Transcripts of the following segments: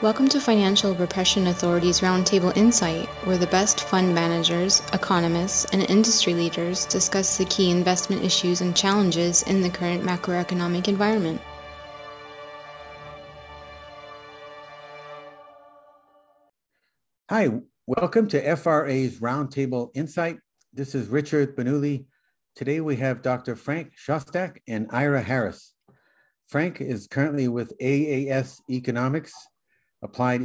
Welcome to Financial Repression Authority's Roundtable Insight, where the best fund managers, economists, and industry leaders discuss the key investment issues and challenges in the current macroeconomic environment. Hi, welcome to FRA's Roundtable Insight. This is Richard Benuli. Today we have Dr. Frank Shostak and Ira Harris. Frank is currently with AAS Economics, Applied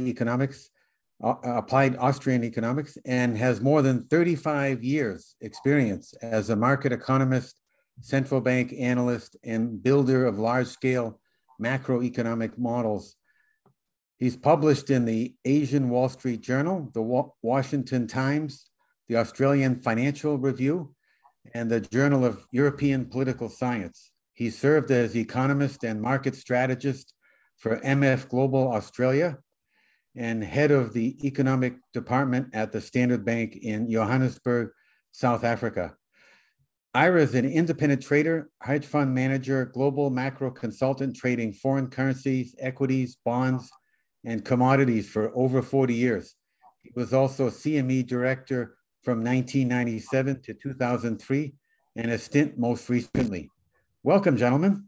Austrian Economics, and has more than 35 years experience as a market economist, central bank analyst, and builder of large-scale macroeconomic models. He's published in the Asian Wall Street Journal, the Washington Times, the Australian Financial Review, and the Journal of European Political Science. He served as economist and market strategist for MF Global Australia and head of the economic department at the Standard Bank in Johannesburg, South Africa. Ira is an independent trader, hedge fund manager, global macro consultant trading foreign currencies, equities, bonds, and commodities for over 40 years. He was also CME director from 1997 to 2003 and a stint most recently. Welcome, gentlemen.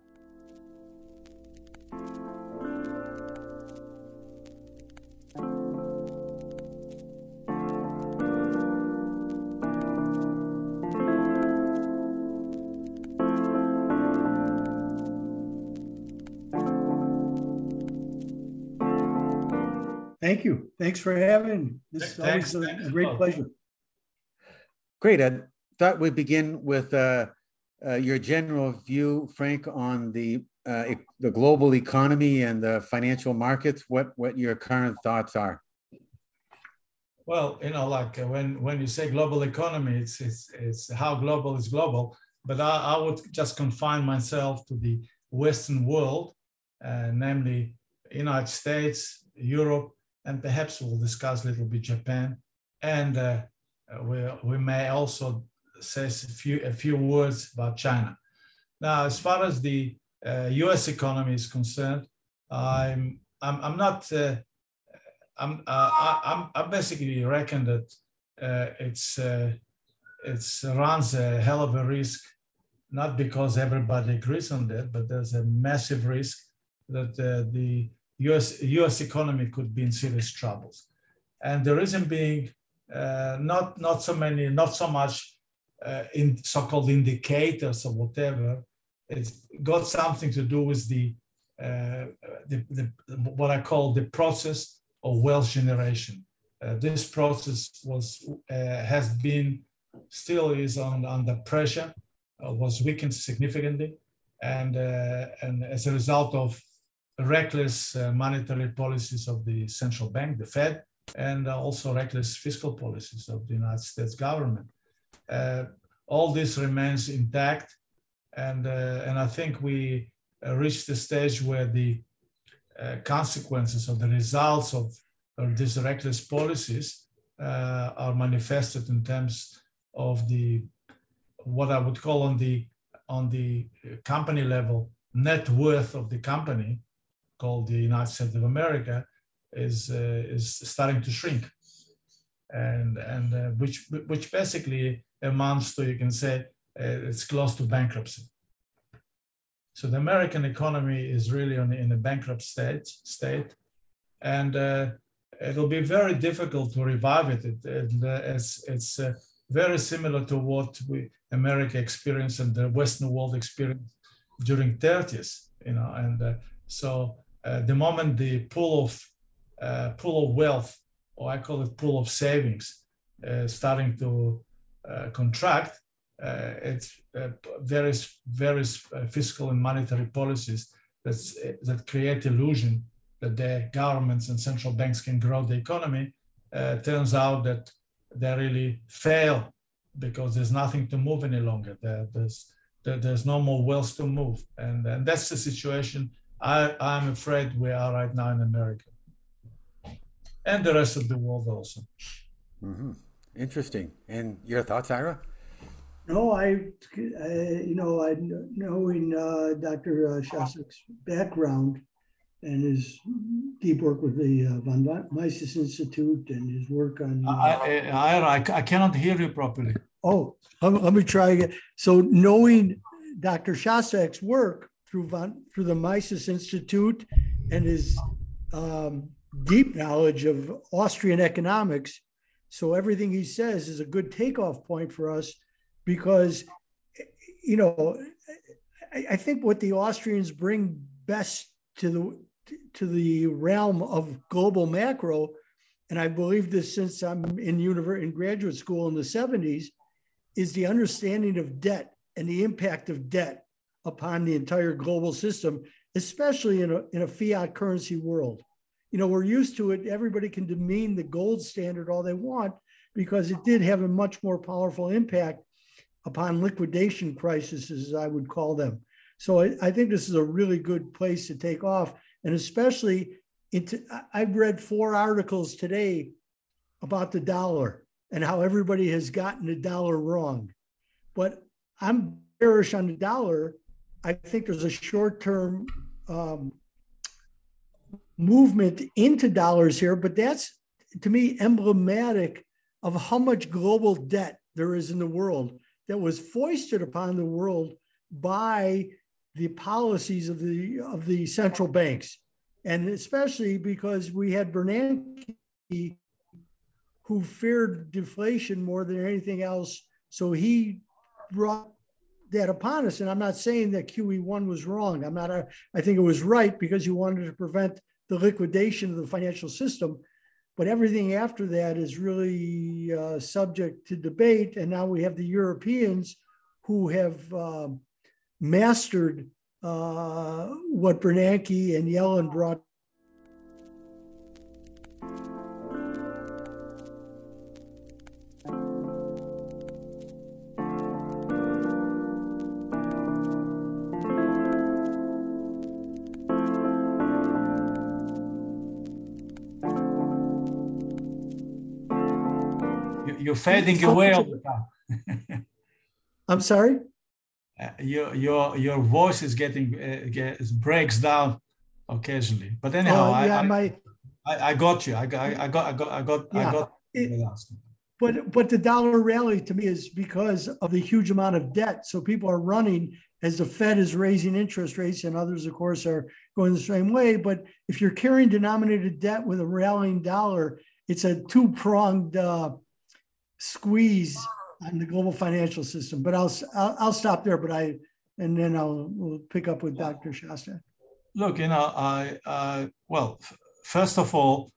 Thank you. Thanks for having me. This is always a great pleasure. Great. I thought we'd begin with your general view, Frank, on the global economy and the financial markets. What your current thoughts are? Well, like when you say global economy, it's how global is global. But I would just confine myself to the Western world, namely United States, Europe, and perhaps we'll discuss a little bit Japan, and we may also say a few words about China. Now, as far as the U.S. economy is concerned, I basically reckon that it runs a hell of a risk, not because everybody agrees on that, but there's a massive risk that the U.S. economy could be in serious troubles, and the reason being not so much in so-called indicators or whatever. It's got something to do with the what I call the process of wealth generation. This process has been, still is under pressure, was weakened significantly, and as a result of reckless monetary policies of the central bank, the Fed, and also reckless fiscal policies of the United States government. All this remains intact, and I think we reached the stage where the consequences of the results of these reckless policies are manifested in terms of what I would call on the company level net worth of the company, called the United States of America, is starting to shrink, and which basically amounts to, you can say, it's close to bankruptcy. So the American economy is really in a bankrupt state, and it'll be very difficult to revive it. It's very similar to what America experienced and the Western world experienced during 30s, and so. The moment the pool of wealth, or I call it pool of savings, starting to contract, it's various fiscal and monetary policies that create illusion that the governments and central banks can grow the economy. Turns out that they really fail because there's nothing to move any longer. There's no more wealth to move, and that's the situation I'm afraid we are right now in America, and the rest of the world also. Mm-hmm. Interesting. And your thoughts, Ira? No, knowing Dr. Shostak's background, and his deep work with the von Mises Institute and his work on. I cannot hear you properly. Oh, let me try again. So knowing Dr. Shostak's work through the Mises Institute and his deep knowledge of Austrian economics, so everything he says is a good takeoff point for us, because, you know, I think what the Austrians bring best to the realm of global macro, and I believe this since I'm in graduate school in the 70s, is the understanding of debt and the impact of debt upon the entire global system, especially in a fiat currency world. You know, we're used to it. Everybody can demean the gold standard all they want, because it did have a much more powerful impact upon liquidation crises, as I would call them. So I think this is a really good place to take off. And especially, I've read 4 articles today about the dollar and how everybody has gotten the dollar wrong. But I'm bearish on the dollar. I think there's a short-term movement into dollars here, but that's, to me, emblematic of how much global debt there is in the world that was foisted upon the world by the policies of the central banks. And especially because we had Bernanke, who feared deflation more than anything else. So he brought that upon us. And I'm not saying that QE1 was wrong. I think it was right, because he wanted to prevent the liquidation of the financial system. But everything after that is really subject to debate. And now we have the Europeans who have mastered what Bernanke and Yellen brought. You're fading away all the time. I'm sorry? Your voice is breaks down occasionally. But anyhow, I got you. I got. But the dollar rally to me is because of the huge amount of debt. So people are running as the Fed is raising interest rates, and others, of course, are going the same way. But if you're carrying denominated debt with a rallying dollar, it's a two-pronged squeeze on the global financial system. But I'll stop there. And then we'll pick up with Dr. Shostak. Look, you know, well, first of all,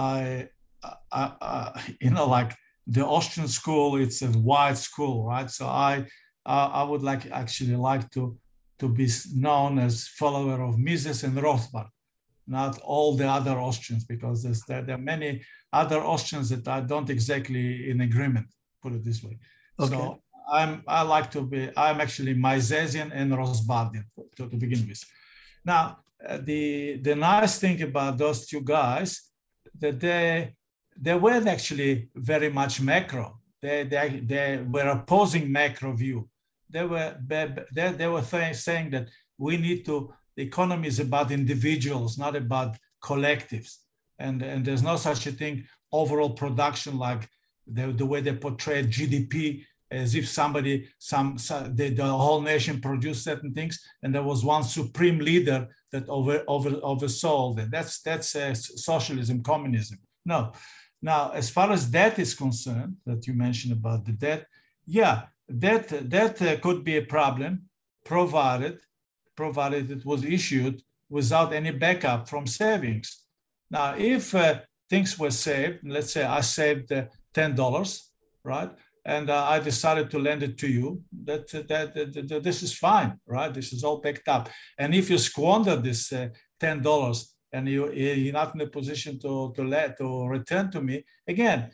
you know, like the Austrian school, it's a wide school, right? So I would like to be known as follower of Mises and Rothbard, not all the other Austrians, because there are many other Austrians that I don't exactly in agreement, put it this way. Okay. So I'm actually Misesian and Rothbardian to begin with. Now, the nice thing about those two guys, that they weren't actually very much macro. They were opposing macro view. They were saying that the economy is about individuals, not about collectives. And there's no such a thing, overall production, like the way they portrayed GDP, as if the whole nation produced certain things, and there was one supreme leader that oversaw that. That's socialism, communism. No. Now, as far as debt is concerned, that you mentioned about the debt, yeah, that could be a problem, provided it was issued without any backup from savings. Now, if things were saved, let's say I saved $10, right? And I decided to lend it to you, that this is fine, right? This is all backed up. And if you squander this $10 and you're not in a position to return to me, again,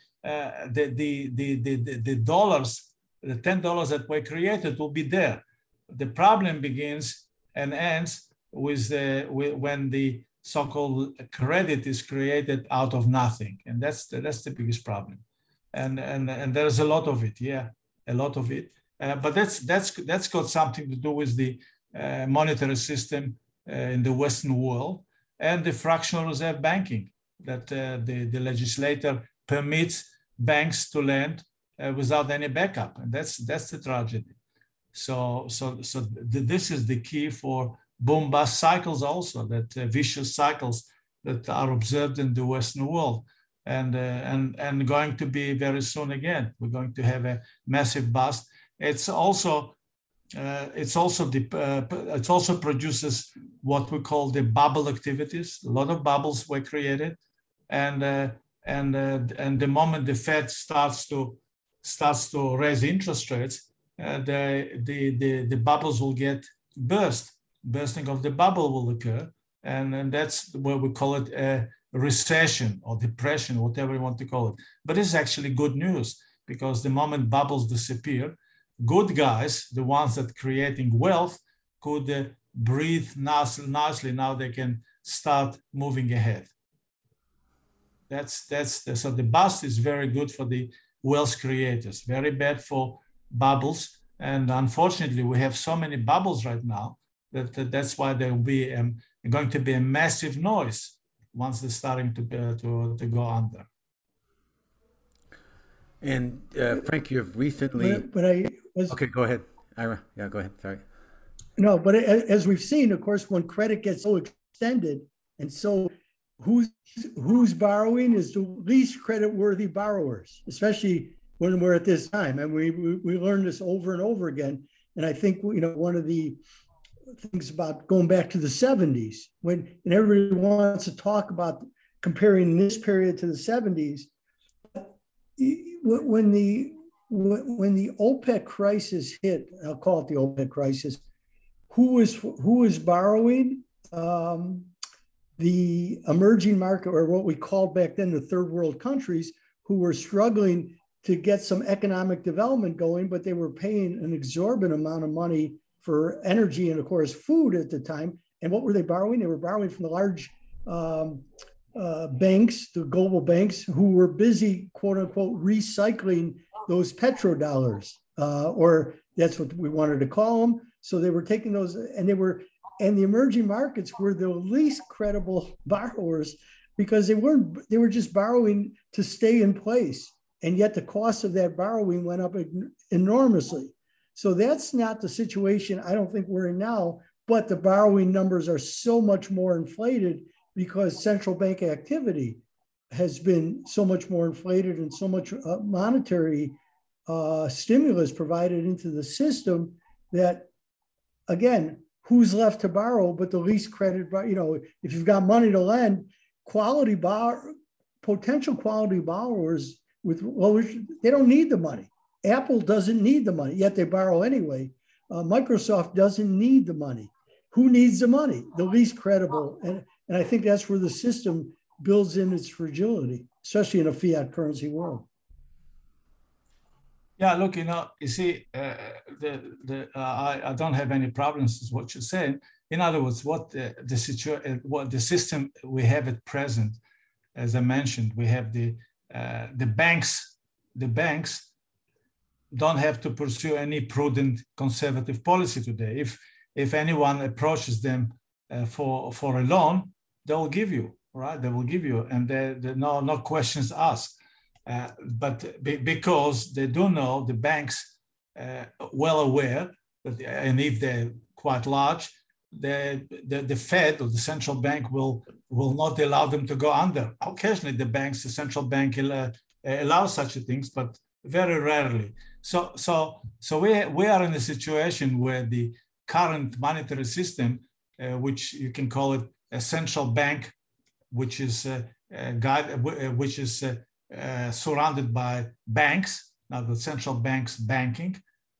the dollars, the $10 that were created will be there. The problem begins and ends with when the so-called credit is created out of nothing, and that's the biggest problem. And there's a lot of it, yeah, a lot of it. But that's got something to do with the monetary system in the Western world. and the fractional reserve banking, that the legislator permits banks to lend without any backup, and that's the tragedy. So this is the key for boom-bust cycles also, that vicious cycles that are observed in the Western world, and going to be very soon again. We're going to have a massive bust. It also produces what we call the bubble activities. A lot of bubbles were created, and the moment the Fed starts to raise interest rates, the bubbles will get burst. Bursting of the bubble will occur, and that's what we call it a recession or depression, whatever you want to call it. But it's actually good news, because the moment bubbles disappear, good guys, the ones that creating wealth, could breathe nicely. Now they can start moving ahead. So the bust is very good for the wealth creators, very bad for bubbles. And unfortunately, we have so many bubbles right now that's why there will be going to be a massive noise once they're starting to go under. And Frank, you've recently. Okay, go ahead, Ira. Yeah, go ahead. Sorry. No, but as we've seen, of course, when credit gets so extended, and so who's borrowing is the least credit-worthy borrowers, especially when we're at this time. And we learned this over and over again. And I think one of the things about going back to the 70s, and everybody wants to talk about comparing this period to the 70s. When the OPEC crisis hit, I'll call it the OPEC crisis, who was borrowing? The emerging market, or what we called back then the third world countries, who were struggling to get some economic development going, but they were paying an exorbitant amount of money for energy and, of course, food at the time. And what were they borrowing? They were borrowing from the large banks, the global banks, who were busy, quote unquote, recycling those petrodollars, or that's what we wanted to call them. So they were taking those, and the emerging markets were the least credible borrowers, because they were just borrowing to stay in place. And yet the cost of that borrowing went up enormously. So that's not the situation I don't think we're in now, but the borrowing numbers are so much more inflated because central bank activity has been so much more inflated, and so much monetary stimulus provided into the system that, again, who's left to borrow but the least credit? If you've got money to lend, potential quality borrowers they don't need the money. Apple doesn't need the money, yet they borrow anyway. Microsoft doesn't need the money. Who needs the money? The least credible. And I think that's where the system builds in its fragility, especially in a fiat currency world. Yeah, look, you see, I don't have any problems with what you're saying. In other words, what the system we have at present, as I mentioned, we have the banks. The banks don't have to pursue any prudent conservative policy today. If anyone approaches them for a loan, they will give you, right? They will give you, and no questions asked. But because they do know, the banks well aware that, and if they're quite large, the Fed or the central bank will not allow them to go under. Occasionally, the central bank allows such things, but very rarely. So we are in a situation where the current monetary system, which you can call it a central bank, which is surrounded by banks. Now the central bank's banking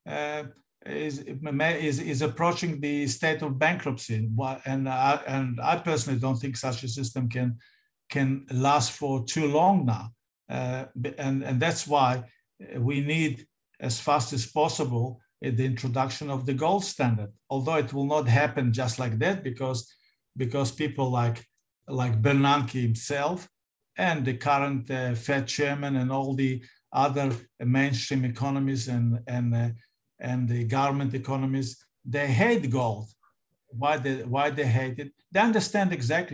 is approaching the state of bankruptcy, and I personally don't think such a system can last for too long now, and that's why we need, as fast as possible, the introduction of the gold standard. Although it will not happen just like that, because people like Bernanke himself and the current Fed chairman and all the other mainstream economists and the government economists, they hate gold. Why they hate it? They understand exactly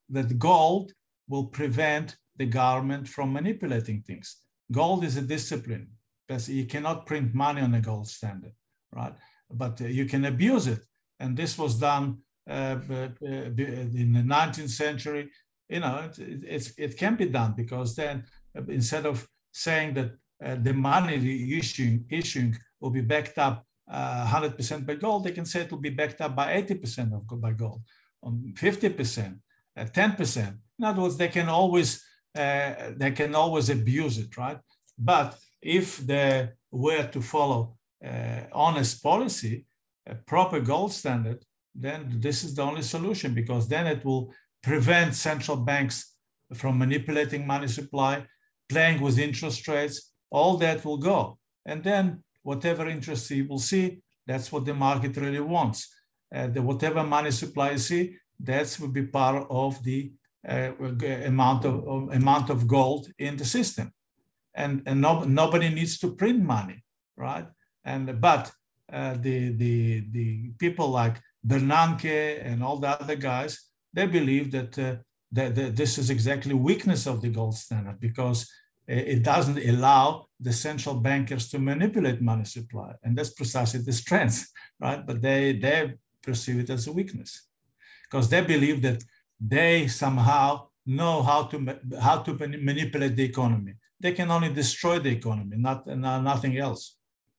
that gold will prevent the government from manipulating things. Gold is a discipline. You cannot print money on a gold standard, right? But you can abuse it. And this was done in the 19th century. You know, it can be done, because then instead of saying that the money issuing will be backed up 100% by gold, they can say it will be backed up by 80% by gold, 50%, 10%. In other words, they can always abuse it, right? But if they were to follow honest policy, a proper gold standard, then this is the only solution, because then it will prevent central banks from manipulating money supply, playing with interest rates. All that will go. And then whatever interest you will see, that's what the market really wants. Whatever money supply you see, that will be part of the amount of gold in the system. And nobody needs to print money, right? But the people like Bernanke and all the other guys, they believe that this is exactly weakness of the gold standard, because it doesn't allow the central bankers to manipulate money supply. And that's precisely the strength, right? But they perceive it as a weakness, because they believe that they somehow know how to manipulate the economy. They can only destroy the economy, nothing else.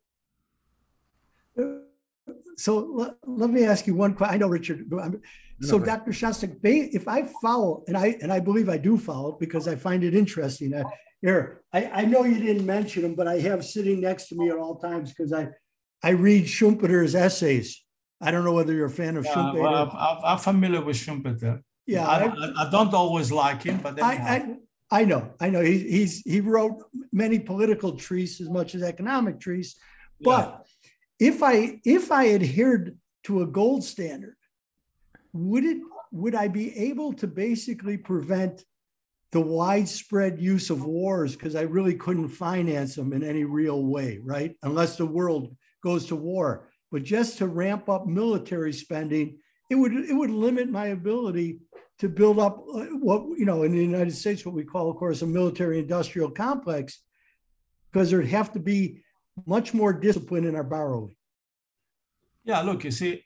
So let me ask you one question. I know, Richard. So, Dr. Shostak, if I follow, and I believe I do follow, because I find it interesting. Here, I know you didn't mention him, but I have sitting next to me at all times, because I read Schumpeter's essays. I don't know whether you're a fan of Schumpeter. Well, I'm familiar with Schumpeter. Yeah, I don't always like him, but I know. He wrote many political treatises as much as economic treatises. But if I adhered to a gold standard, would I be able to basically prevent the widespread use of wars, because I really couldn't finance them in any real way, right? Unless the world goes to war. But just to ramp up military spending, it would limit my ability to build up what, in the United States, what we call, of course, a military-industrial complex, because there'd have to be much more discipline in our borrowing. Yeah, look, you see,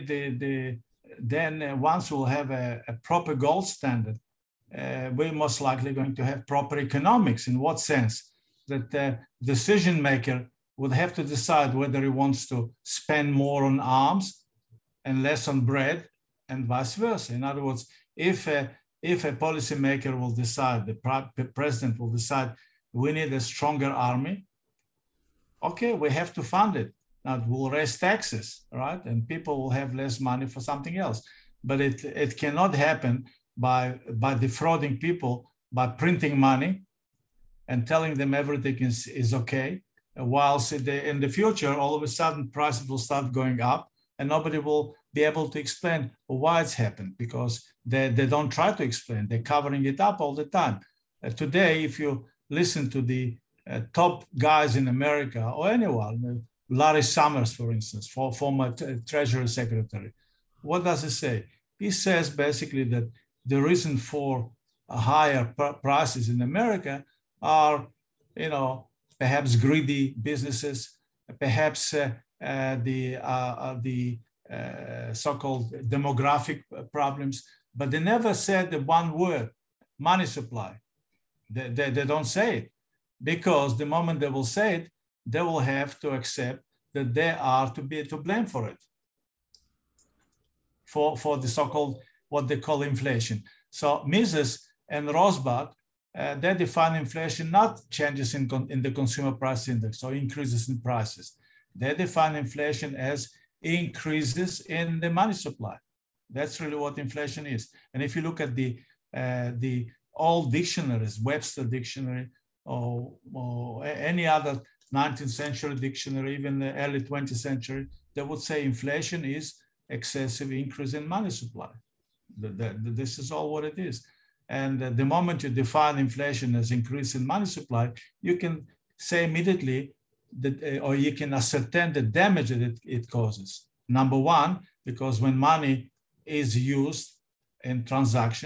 then once we'll have a proper gold standard, we're most likely going to have proper economics. In what sense? That the decision maker would have to decide whether he wants to spend more on arms and less on bread, and vice versa. In other words, if a policymaker will decide, the president will decide, we need a stronger army, okay, we have to fund it. Now we'll raise taxes, right? And people will have less money for something else. But it cannot happen by defrauding people, by printing money and telling them everything is okay, whilst in the future, all of a sudden prices will start going up, and nobody will be able to explain why it's happened, because they don't try to explain. They're covering it up all the time. Today, if you listen to the top guys in America, or anyone, Larry Summers, for instance, former Treasury Secretary, what does he say? He says basically that the reason for higher prices in America are, perhaps greedy businesses, perhaps the so-called demographic problems, but they never said the one word, money supply. They don't say it, because the moment they will say it, they will have to accept that they are to blame for it, for the so-called, what they call inflation. So Mises and Rosbach, they define inflation not changes in the consumer price index or increases in prices. They define inflation as increases in the money supply. That's really what inflation is. And if you look at the old dictionaries, Webster Dictionary, or any other 19th century dictionary, even the early 20th century, they would say inflation is excessive increase in money supply. This is all what it is. And the moment you define inflation as increase in money supply, you can say immediately that, or you can ascertain the damage that it causes. Number one, because when money is used in transaction,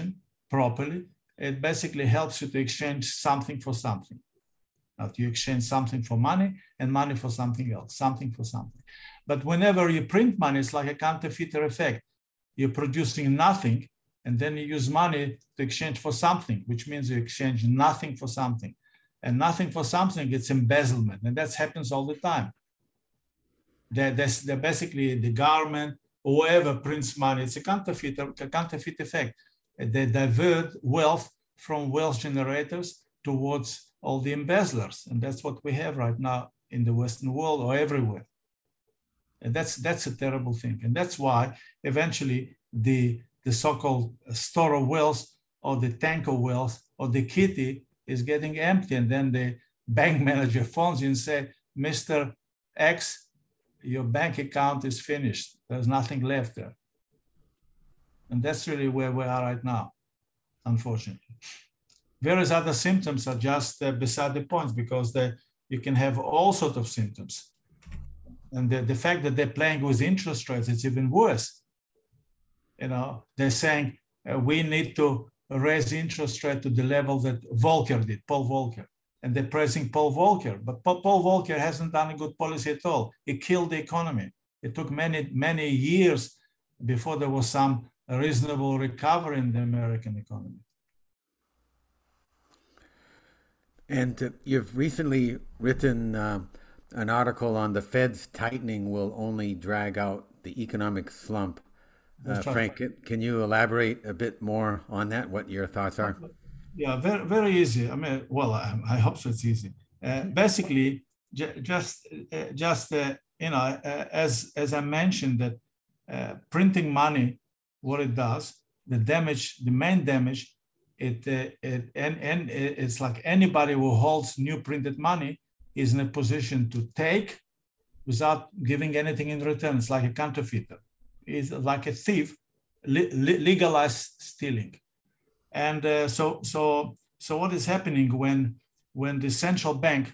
properly, it basically helps you to exchange something for something. Now, you exchange something for money and money for something else, something for something. But whenever you print money, it's like a counterfeiter effect. You're producing nothing, and then you use money to exchange for something, which means you exchange nothing for something. And nothing for something, it's embezzlement. And that happens all the time. They're basically the government, whoever prints money, it's a counterfeit effect. They divert wealth from wealth generators towards all the embezzlers. And that's what we have right now in the Western world or everywhere. And that's a terrible thing. And that's why eventually the so-called store of wealth or the tank of wealth or the kitty is getting empty. And then the bank manager phones you and say, Mr. X, your bank account is finished. There's nothing left there. And that's really where we are right now, unfortunately. Various other symptoms are just beside the point, because you can have all sorts of symptoms. And the fact that they're playing with interest rates, it's even worse. You know, they're saying we need to raise interest rate to the level that Volcker did, Paul Volcker. And they're praising Paul Volcker, but Paul Volcker hasn't done a good policy at all. He killed the economy. It took many, many years before there was some reasonable recovery in the American economy. And you've recently written an article on the Fed's tightening will only drag out the economic slump. Frank, can you elaborate a bit more on that, what your thoughts are? Yeah, very, very easy. I mean, well, I hope so it's easy. Basically, just you know, as I mentioned, that printing money, what it does, the main damage, it's like anybody who holds new printed money is in a position to take without giving anything in return. It's like a counterfeiter. It's like a thief, legalized stealing. And so what is happening when the central bank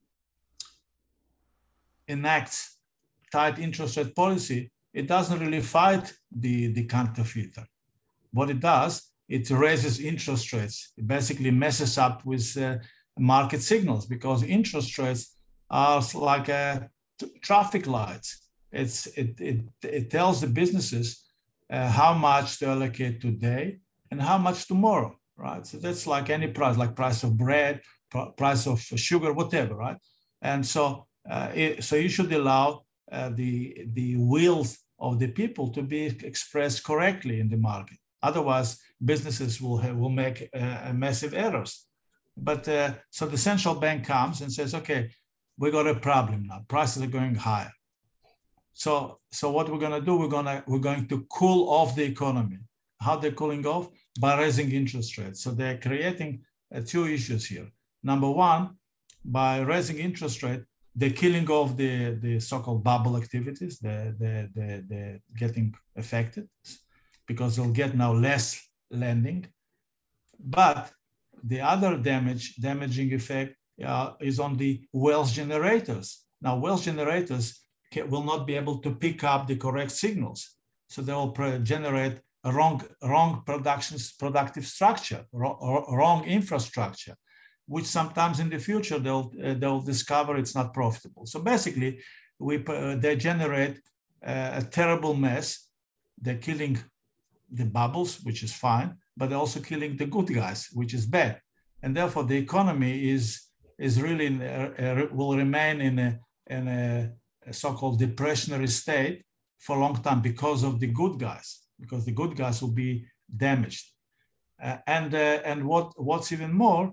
enacts tight interest rate policy? It doesn't really fight the counterfeiter. What it does, it raises interest rates. It basically messes up with market signals, because interest rates are like traffic lights. It tells the businesses how much to allocate today and how much tomorrow, right? So that's like any price, like price of bread, price of sugar, whatever, right? And so you should allow the wills of the people to be expressed correctly in the market. Otherwise, businesses will make massive errors. But so the central bank comes and says, okay, we got a problem now. Prices are going higher. So what we're going to do, we're going to cool off the economy. How they're cooling off? By raising interest rates. So they're creating two issues here. Number one, by raising interest rate, they're killing off the so-called bubble activities. They're getting affected because they'll get now less lending. But the other damaging effect is on the wealth generators. Now, wealth generators will not be able to pick up the correct signals. So they will generate a wrong productive structure, wrong infrastructure, which sometimes in the future they'll discover it's not profitable. So basically, they generate a terrible mess. They're killing the bubbles, which is fine, but they're also killing the good guys, which is bad. And therefore, the economy is really will remain in a so-called depressionary state for a long time because of the good guys, because the good guys will be damaged. And what's even more,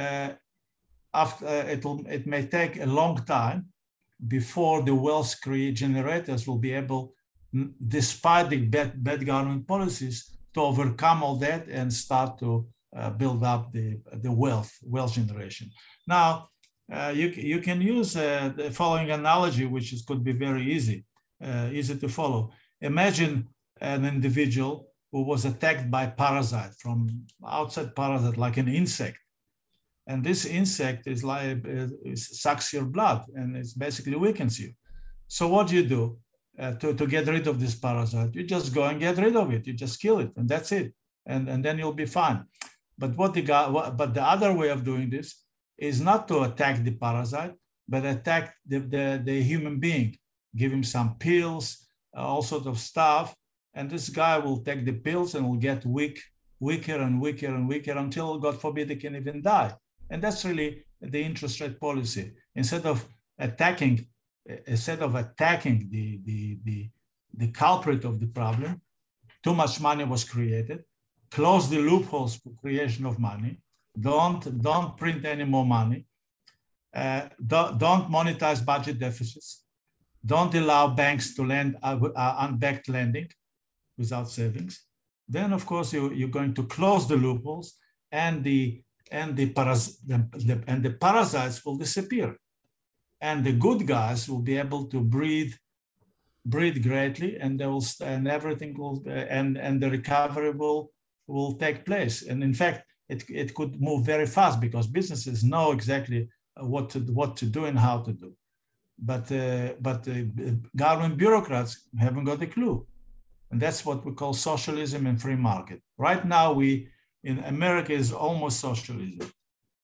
it may take a long time before the wealth generators will be able, despite the bad government policies, to overcome all that and start to build up the wealth generation. Now, you can use the following analogy, which could be very easy to follow. Imagine an individual who was attacked by a parasite from outside parasite, like an insect. And this insect is like, sucks your blood and it basically weakens you. So what do you do to get rid of this parasite? You just go and get rid of it. You just kill it and that's it. and then you'll be fine. But but the other way of doing this is not to attack the parasite, but attack the human being. Give him some pills, all sorts of stuff, and this guy will take the pills and will get weaker and weaker and weaker until, God forbid, he can even die. And that's really the interest rate policy. Instead of attacking the culprit of the problem, too much money was created. Close the loopholes for creation of money. Don't print any more money. Don't monetize budget deficits. Don't allow banks to lend unbacked lending without savings. Then, of course, you're going to close the loopholes, and the parasites will disappear, and the good guys will be able to breathe greatly, and they will, and everything will, and the recovery will take place. And in fact, it could move very fast because businesses know exactly what to do and how to do. But government bureaucrats haven't got a clue. And that's what we call socialism and free market. Right now, in America is almost socialism.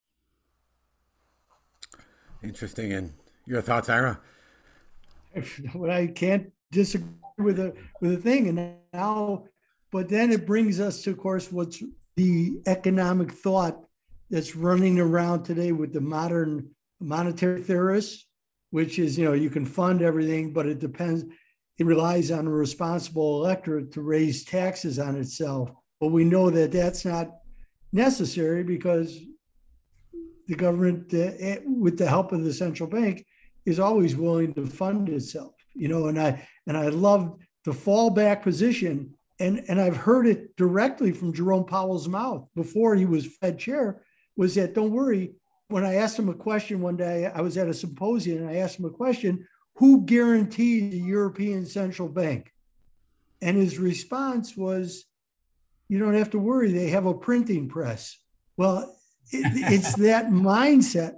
Interesting. And your thoughts, Ira? Well, I can't disagree with a thing. And now, but then it brings us to, of course, what's the economic thought that's running around today with the modern monetary theorists, which is, you can fund everything, but it depends. It relies on a responsible electorate to raise taxes on itself. But we know that that's not necessary because the government, with the help of the central bank, is always willing to fund itself. And I love the fallback position. And I've heard it directly from Jerome Powell's mouth before he was Fed chair, was that, don't worry. When I asked him a question one day, I was at a symposium and I asked him a question, who guaranteed the European Central Bank? And his response was, you don't have to worry, they have a printing press. Well, it's that mindset.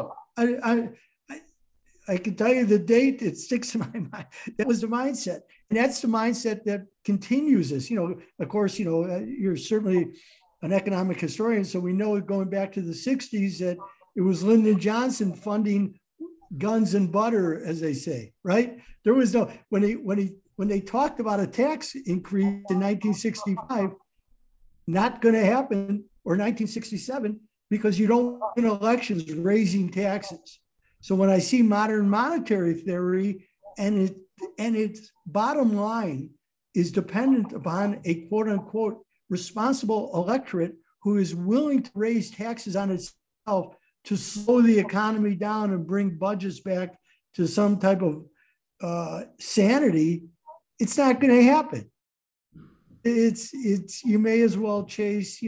I can tell you the date, it sticks in my mind. That was the mindset. And that's the mindset that continues this. Of course, you're certainly an economic historian, so we know going back to the 60s that it was Lyndon Johnson funding guns and butter, as they say, right? There was no, when they talked about a tax increase in 1965, not going to happen, or 1967, because you don't win elections raising taxes. So when I see modern monetary theory and its bottom line is dependent upon a quote unquote responsible electorate who is willing to raise taxes on itself to slow the economy down and bring budgets back to some type of sanity, it's not going to happen. It's you may as well chase,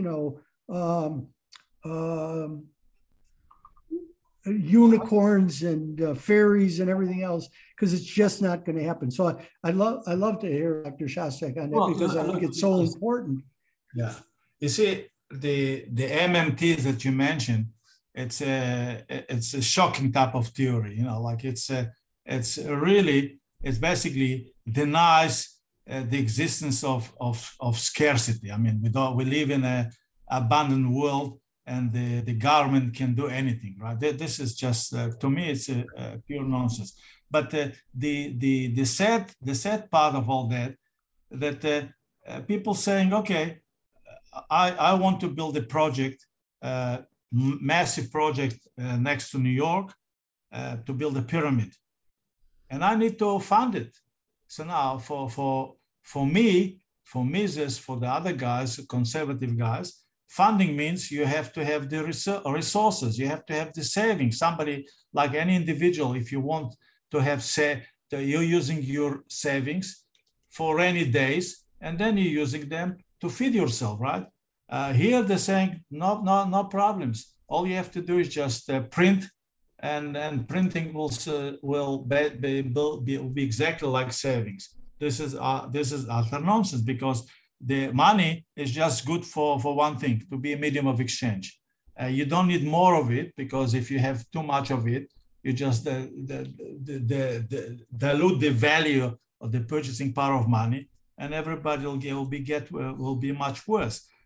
unicorns and fairies and everything else, because it's just not going to happen. So I love to hear Dr. Shostak on that, because I think it's so important. Yeah, you see, the MMTs that you mentioned, it's a shocking type of theory. It basically denies the existence of scarcity. I mean, we live in an abundant world, and the government can do anything, right? This is just, to me, it's a pure nonsense. But the sad part of all that people saying, okay, I want to build a project, massive project next to New York, to build a pyramid, and I need to fund it. So now for Mises, for the other guys, conservative guys, funding means you have to have the resources, you have to have the savings. Somebody, like any individual, if you want to have, you're using your savings for rainy days, and then you're using them to feed yourself, right? Here they're saying, no problems. All you have to do is just print, and printing will be exactly like savings. This is utter nonsense, because the money is just good for one thing, to be a medium of exchange. You don't need more of it, because if you have too much of it, you just dilute the value of the purchasing power of money, and everybody will be much worse.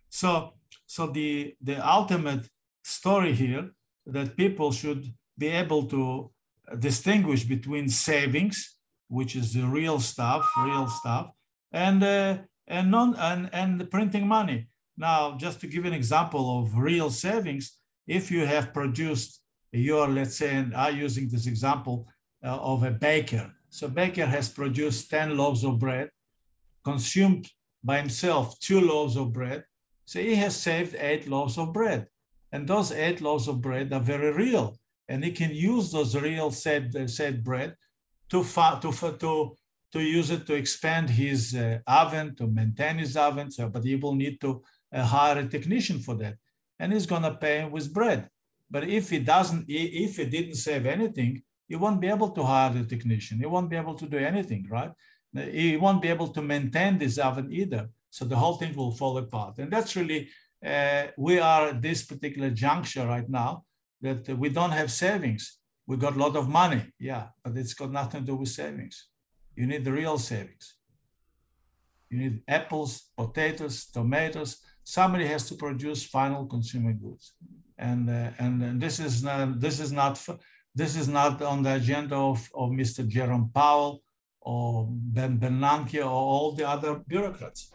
So the ultimate story here that people should be able to distinguish between savings, which is the real stuff, and the printing money. Now, just to give an example of real savings, if you have produced your, let's say, and I'm using this example of a baker. So baker has produced 10 loaves of bread, consumed by himself 2 loaves of bread. So he has saved 8 loaves of bread. And those 8 loaves of bread are very real. And he can use those real saved bread to use it to expand his oven, to maintain his oven. So, but he will need to hire a technician for that. And he's going to pay him with bread. But if he didn't save anything, he won't be able to hire the technician. He won't be able to do anything, right? He won't be able to maintain this oven either. So the whole thing will fall apart. And that's really, we are at this particular juncture right now that we don't have savings. We got a lot of money, yeah, but it's got nothing to do with savings. You need the real savings. You need apples, potatoes, tomatoes. Somebody has to produce final consumer goods. And this is not on the agenda of Mr. Jerome Powell or Ben Bernanke or all the other bureaucrats.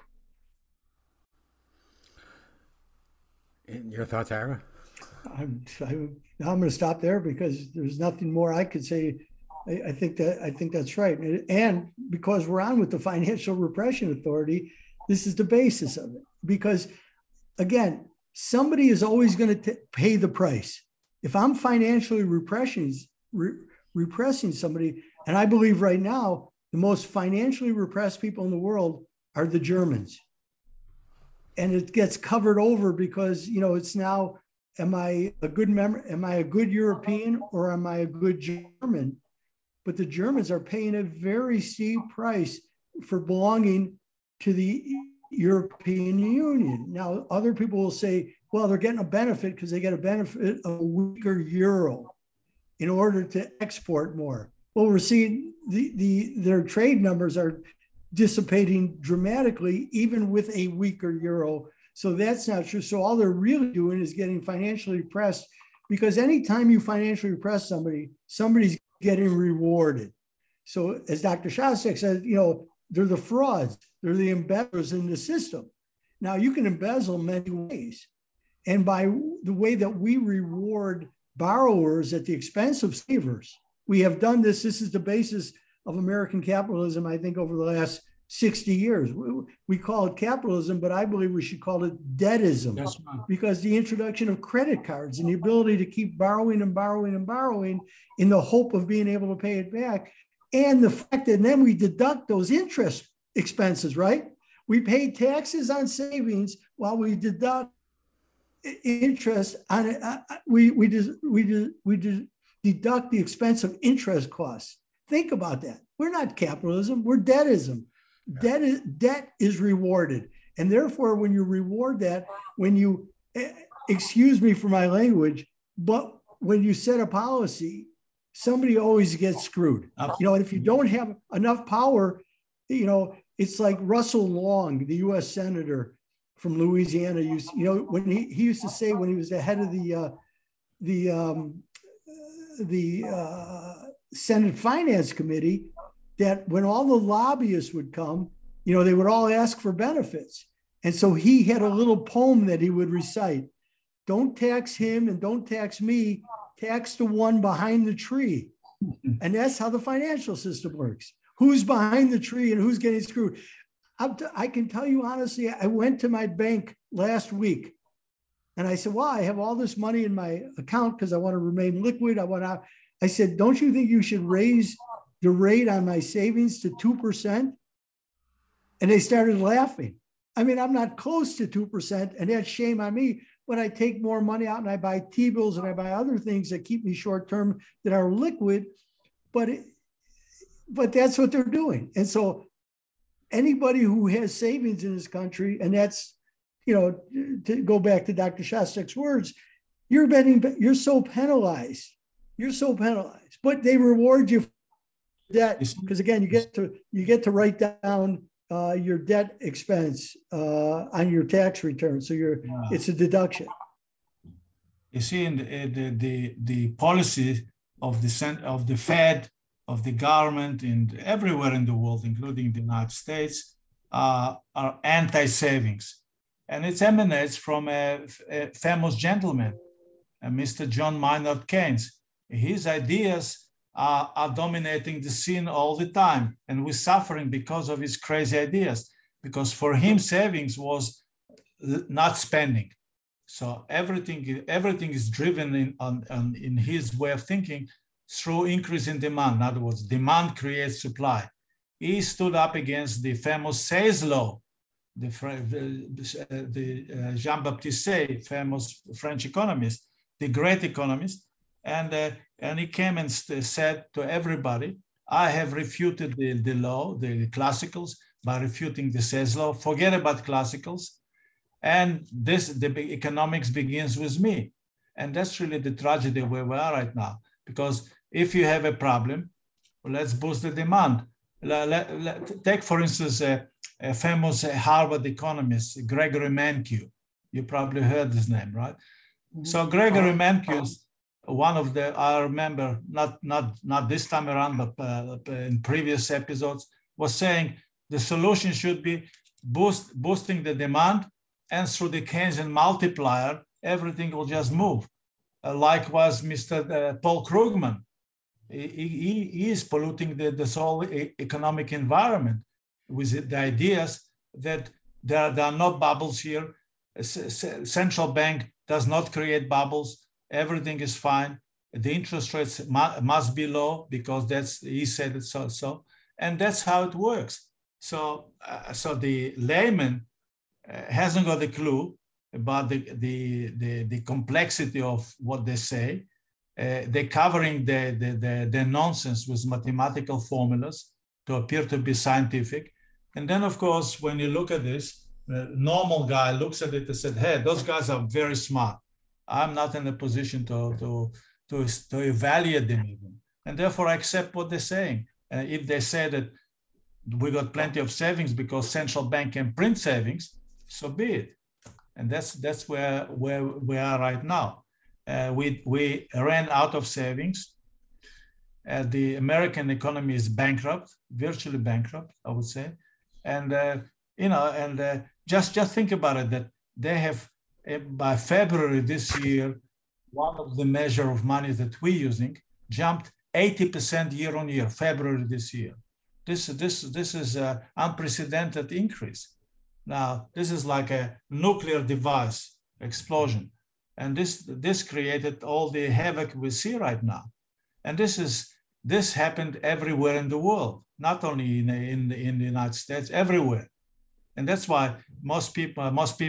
And your thoughts, Ira? I'm going to stop there because there's nothing more I could say. I think that's right. And because we're on with the Financial Repression Authority, this is the basis of it. Because again, somebody is always going to pay the price. If I'm financially repressing somebody, and I believe right now, the most financially repressed people in the world are the Germans. And it gets covered over because, it's now, am I a good European or am I a good German? But the Germans are paying a very steep price for belonging to the European Union. Now, other people will say, well, they're getting a benefit because they get a benefit of a weaker euro in order to export more. Well, we're seeing their trade numbers are dissipating dramatically, even with a weaker euro. So that's not true. So all they're really doing is getting financially repressed, because anytime you financially repress somebody, somebody's getting rewarded. So as Dr. Shostak said, they're the frauds, they're the embezzlers in the system. Now you can embezzle many ways. And by the way that we reward borrowers at the expense of savers, we have done this. This is the basis of American capitalism, I think, over the last 60 years. We call it capitalism, but I believe we should call it debtism. Yes, because the introduction of credit cards and the ability to keep borrowing and borrowing and borrowing in the hope of being able to pay it back, and the fact that then we deduct those interest expenses, right? We pay taxes on savings while we deduct interest on it. We deduct the expense of interest costs. Think about that. We're not capitalism, we're debtism. Debt is rewarded. And therefore, when you reward that, when you, excuse me for my language, but when you set a policy, somebody always gets screwed. If you don't have enough power, it's like Russell Long, the U.S. Senator from Louisiana, when he used to say, when he was the head of the Senate Finance Committee, that when all the lobbyists would come, they would all ask for benefits. And so he had a little poem that he would recite. Don't tax him and don't tax me, tax the one behind the tree. And that's how the financial system works. Who's behind the tree and who's getting screwed? I can tell you honestly, I went to my bank last week and I said, well, I have all this money in my account because I want to remain liquid. I said, don't you think you should raise the rate on my savings to 2%? And they started laughing. I mean, I'm not close to 2%, and that's shame on me, but I take more money out and I buy T-bills and I buy other things that keep me short-term that are liquid, but that's what they're doing. And so anybody who has savings in this country, and that's, to go back to Dr. Shostak's words, you're so penalized. You're so penalized, but they reward you for that because again, you get to write down your debt expense on your tax return. So it's a deduction. You see, in the policy of the Fed, of the government, and everywhere in the world, including the United States, are anti-savings. And it emanates from a famous gentleman, Mr. John Maynard Keynes. His ideas are dominating the scene all the time, and we're suffering because of his crazy ideas, because for him, savings was not spending. So everything is driven in his way of thinking through increase in demand. In other words, demand creates supply. He stood up against the famous Say's law, the Jean-Baptiste Say, famous French economist, the great economist, and he came and said to everybody, I have refuted the law, the classicals, by refuting the Say's law. Forget about classicals. And the economics begins with me. And that's really the tragedy where we are right now. Because if you have a problem, well, let's boost the demand. Take, for instance, a famous Harvard economist, Gregory Mankiw. You probably heard his name, right? So Gregory Mankiw, one of the, I remember, not this time around, but in previous episodes, was saying the solution should be boosting the demand, and through the Keynesian multiplier, everything will just move. Likewise, Mr. Paul Krugman, he is polluting this whole economic environment with the ideas that there are no bubbles here. Central bank does not create bubbles. Everything is fine. The interest rates must be low because he said it so. And that's how it works. So the layman hasn't got a clue about the complexity of what they say. They're covering the nonsense with mathematical formulas to appear to be scientific. And then, of course, when you look at this, the normal guy looks at it and said, hey, those guys are very smart. I'm not in a position to evaluate them even. And therefore, I accept what they're saying. If they say that we got plenty of savings because central bank can print savings, so be it. And that's where we are right now. We ran out of savings. The American economy is bankrupt, virtually bankrupt, I would say. And just think about it, that they have, by February this year, one of the measure of money that we're using jumped 80% year on year, February this year. This is an unprecedented increase. Now, this is like a nuclear device explosion. And this created all the havoc we see right now. And this happened everywhere in the world, not only in the United States, everywhere. And that's why most people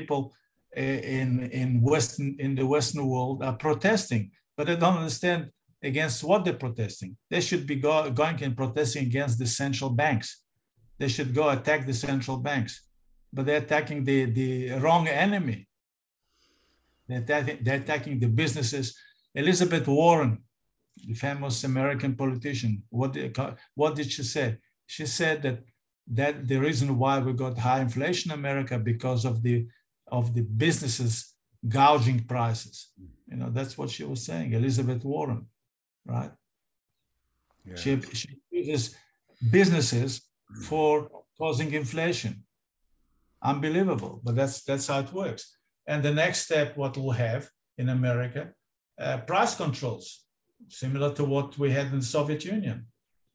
in the Western world are protesting, but they don't understand against what they're protesting. They should be going and protesting against the central banks. They should go attack the central banks, but they're attacking the wrong enemy. They're attacking the businesses. Elizabeth Warren, the famous American politician, what did she say? She said that the reason why we got high inflation in America because of the businesses gouging prices. You know, that's what she was saying, Elizabeth Warren, right? Yeah. She uses businesses for causing inflation. Unbelievable, but that's how it works. And the next step, what we'll have in America, price controls, similar to what we had in the Soviet Union.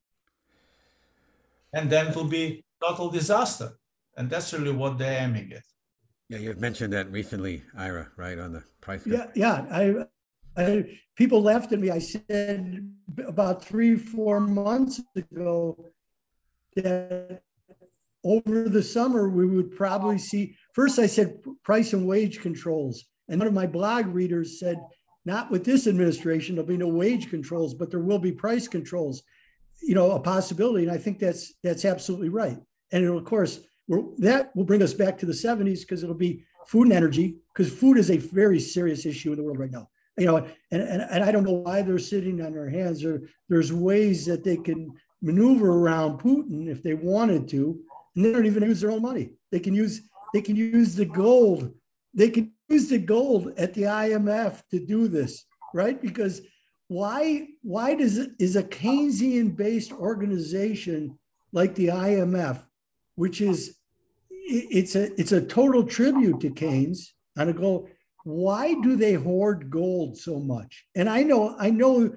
And then it will be total disaster. And that's really what they're aiming at. Yeah, you've mentioned that recently, Ira, right, on the price. Yeah. People laughed at me. I said about 3-4 months ago that over the summer we would probably see. First, I said price and wage controls, and one of my blog readers said, "Not with this administration. There'll be no wage controls, but there will be price controls." You know, a possibility, and I think that's absolutely right. And it'll, of course, that will bring us back to the 70s because it'll be food and energy, because food is a very serious issue in the world right now. You know, and I don't know why they're sitting on their hands. There's ways that they can maneuver around Putin if they wanted to, and they don't even use their own money. They can use the gold. They can use the gold at the IMF to do this, right? Because why is a Keynesian-based organization like the IMF, which is it's a total tribute to Keynes on a gold. Why do they hoard gold so much? And I know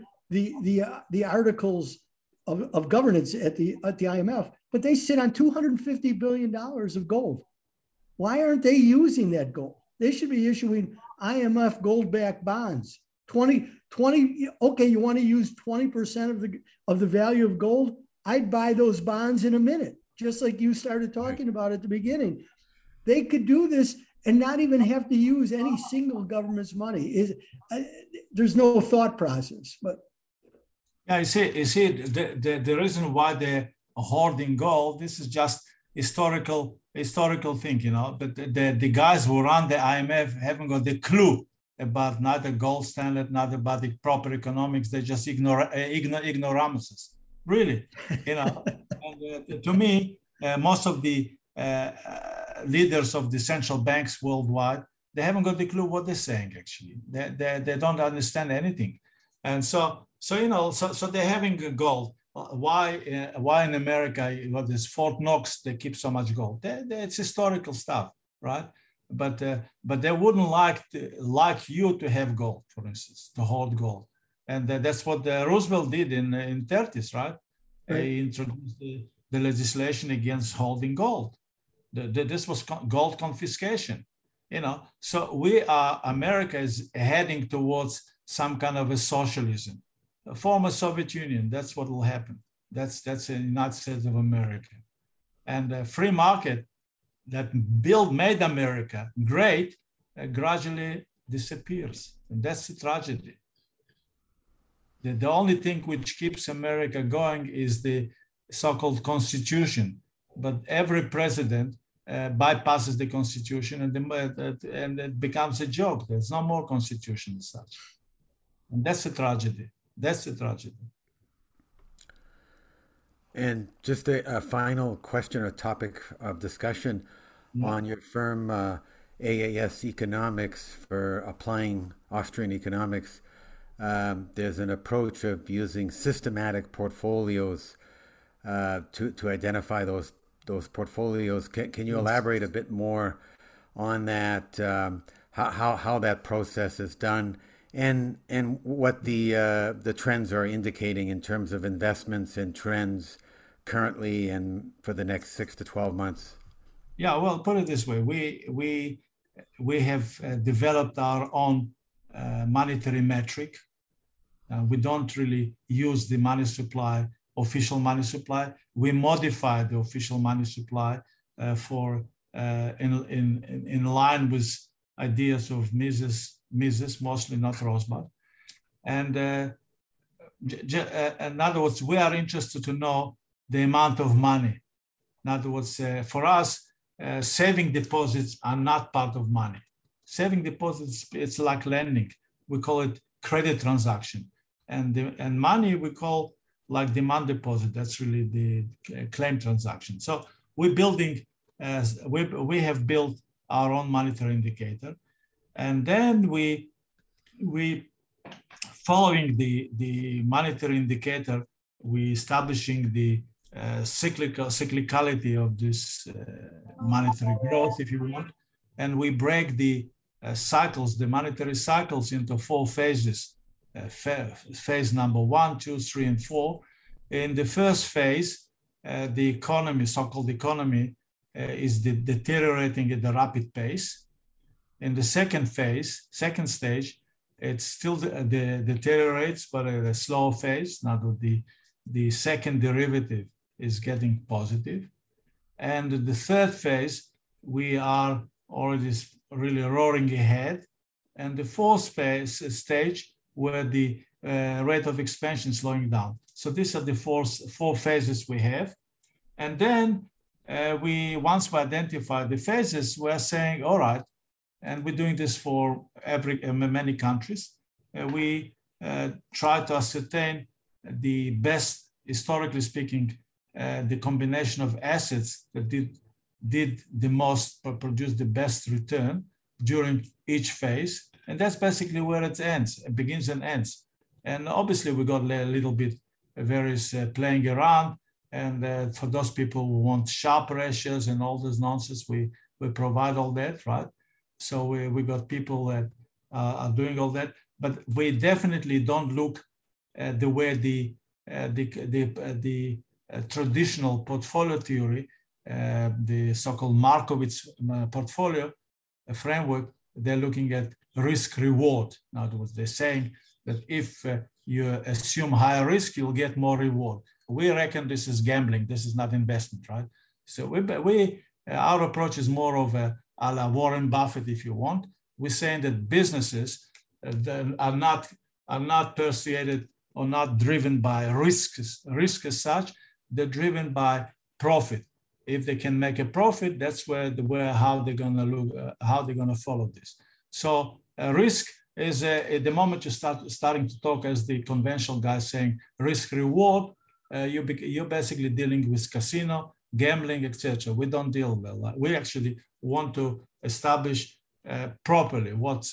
the articles of governance at the IMF, but they sit on $250 billion of gold. Why aren't they using that gold? They should be issuing IMF gold-backed bonds. 20, okay, you want to use 20% of the value of gold? I'd buy those bonds in a minute, just like you started talking about at the beginning. They could do this and not even have to use any single government's money. There's no thought process. But yeah, you see, the reason why they're hoarding gold, this is just historical thing, you know. But the guys who run the IMF haven't got the clue about neither gold standard, not about the proper economics. They just ignoramuses, really, you know. And to me, most of the leaders of the central banks worldwide, they haven't got the clue what they're saying. Actually, they don't understand anything, and so you know, so they're having gold. Why in America, you know, this Fort Knox, they keep so much gold? It's historical stuff, right? But they wouldn't like you to have gold, for instance, to hold gold, and that's what Roosevelt did in 30s, right? He introduced the legislation against holding gold. This was gold confiscation, you know. So America is heading towards some kind of a socialism. A former Soviet Union, that's what will happen. That's the United States of America. And the free market that made America great gradually disappears. And that's the tragedy. The only thing which keeps America going is the so-called Constitution. But every president bypasses the Constitution and it becomes a joke. There's no more Constitution as such. And that's a tragedy. That's the tragedy. And just a final question or topic of discussion on your firm, AAS Economics, for applying Austrian economics. There's an approach of using systematic portfolios to identify those portfolios. Can you elaborate a bit more on that? How that process is done? And what the trends are indicating in terms of investments and trends currently and for the next 6 to 12 months? Yeah, well, put it this way: we have developed our own monetary metric. We don't really use the money supply, official money supply. We modify the official money supply for in line with ideas of Mises, mostly, not Rosbach. And in other words, we are interested to know the amount of money. In other words, for us, saving deposits are not part of money. Saving deposits, it's like lending. We call it credit transaction. And money we call like demand deposit. That's really the claim transaction. So we're building, we have built our own monetary indicator. And then we following the monetary indicator, we establishing the cyclicality of this monetary growth, if you want, and we break the cycles, the monetary cycles, into 4 phases. Phase number 1, 2, 3, and 4. In the first phase, the economy, so-called economy, is deteriorating at a rapid pace. In the second phase, second stage, it still deteriorates, but at a slow phase. Now the second derivative is getting positive. And the third phase, we are already really roaring ahead. And the fourth stage, where the rate of expansion is slowing down. So these are the four phases we have. And then once we identify the phases, we're saying, all right, and we're doing this for many countries. We try to ascertain the best, historically speaking, the combination of assets that did the most, produce the best return during each phase. And that's basically where it ends, it begins and ends. And obviously we got a little bit various playing around. And for those people who want sharp ratios and all this nonsense, we provide all that, right? So we got people that are doing all that, but we definitely don't look at the way the traditional portfolio theory, the so-called Markowitz portfolio framework. They're looking at risk reward. In other words, they're saying that if you assume higher risk, you'll get more reward. We reckon this is gambling. This is not investment, right? So our approach is more of a la Warren Buffett, if you want. We're saying that businesses are not persuaded or not driven by risk as such. They're driven by profit. If they can make a profit, that's how they're gonna look, how they're gonna follow this. So risk is at the moment you starting to talk as the conventional guy saying risk reward. You're basically dealing with casino, gambling, etc. We don't deal with that. We actually want to establish properly what's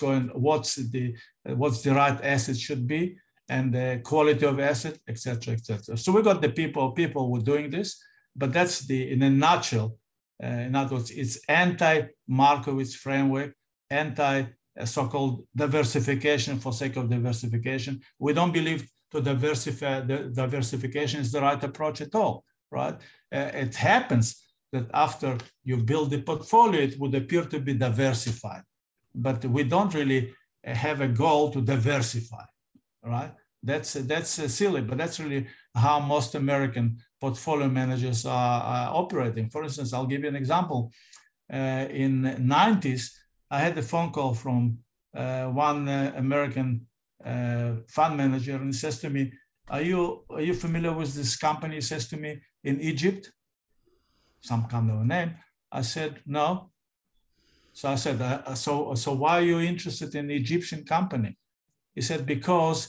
the right asset should be, and the quality of asset, etc., etc. So we got the people who are doing this, but that's in a nutshell. In other words, it's anti-Markowitz framework, anti so-called diversification for sake of diversification. We don't believe to diversification is the right approach at all, right? It happens that after you build the portfolio, it would appear to be diversified, but we don't really have a goal to diversify, right? That's silly, but that's really how most American portfolio managers are operating. For instance, I'll give you an example. In the 90s, I had a phone call from one American fund manager, and he says to me, are you familiar with this company? He says to me, in Egypt, some kind of a name. I said, no. So I said, so why are you interested in the Egyptian company? He said, because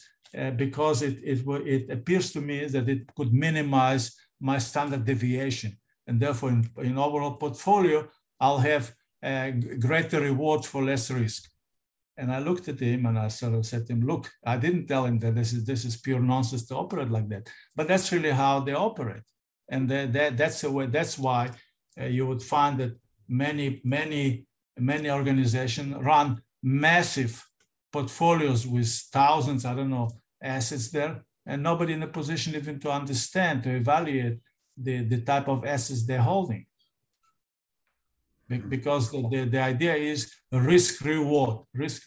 it appears to me that it could minimize my standard deviation. And therefore, in overall portfolio, I'll have a greater reward for less risk. And I looked at him and I sort of said to him, look, I didn't tell him that this is pure nonsense to operate like that, but that's really how they operate. And that's why you would find that many organizations run massive portfolios with thousands, assets there, and nobody in a position even to understand, to evaluate the type of assets they're holding. Because the idea is risk reward.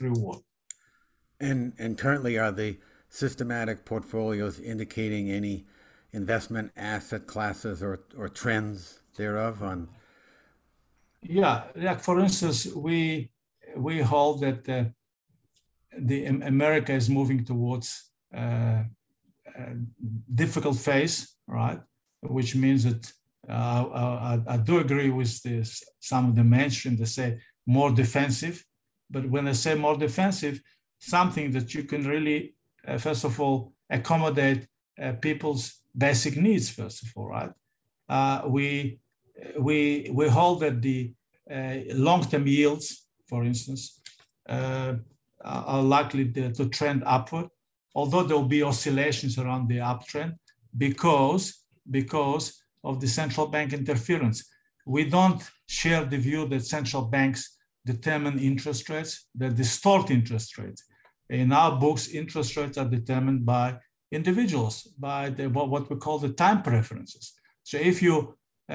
And currently, are the systematic portfolios indicating any investment asset classes or trends thereof on? Yeah, like for instance, we hold that the America is moving towards a difficult phase, right? Which means that I do agree with this. Some of the mainstream, they say more defensive, but when I say more defensive, something that you can really, first of all, accommodate people's basic needs. First of all, right? We hold that the long-term yields, for instance, are likely to trend upward, although there will be oscillations around the uptrend because of the central bank interference. We don't share the view that central banks determine interest rates, that distort interest rates. In our books, interest rates are determined by individuals, by what we call the time preferences. So if you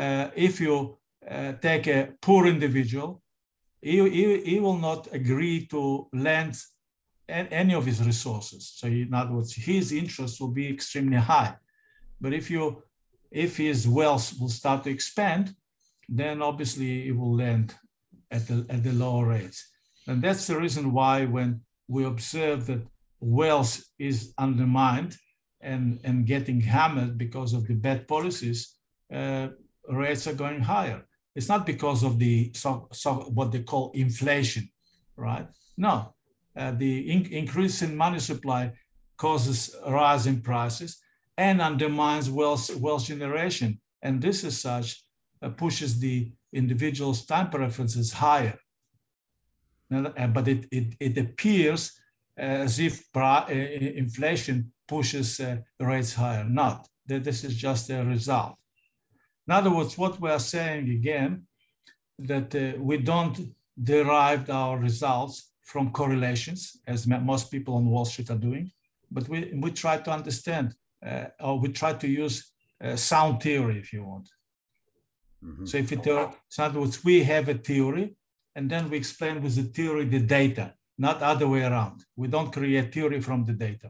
take a poor individual, he will not agree to lend any of his resources. So in other words, his interest will be extremely high. But if his wealth will start to expand, then obviously it will lend at the lower rates. And that's the reason why when we observe that wealth is undermined and getting hammered because of the bad policies, rates are going higher. It's not because of the what they call inflation, right? No, the increase in money supply causes a rise in prices. and undermines wealth generation. And this as such pushes the individual's time preferences higher. But it appears as if inflation pushes rates higher. Not that this is just a result. In other words, what we are saying again, that we don't derive our results from correlations, as most people on Wall Street are doing, but we try to understand, or we try to use sound theory, if you want. Mm-hmm. So in other words, we have a theory, and then we explain with the theory the data, not other way around. We don't create theory from the data.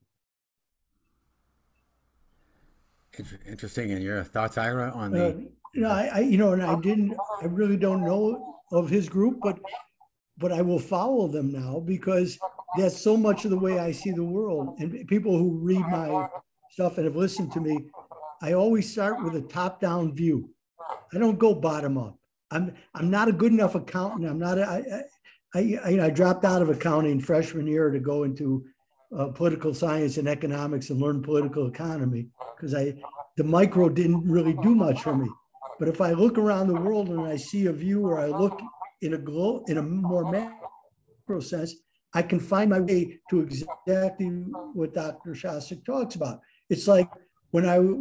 Interesting. And your thoughts, Ira, on the? I really don't know of his group, but I will follow them now because that's so much of the way I see the world. And people who read my stuff and have listened to me, I always start with a top-down view. I don't go bottom up. I'm not a good enough accountant. I'm not. I dropped out of accounting freshman year to go into political science and economics and learn political economy because the micro didn't really do much for me. But if I look around the world and I see a view, or I look in a more macro sense, I can find my way to exactly what Dr. Shostak talks about. It's like when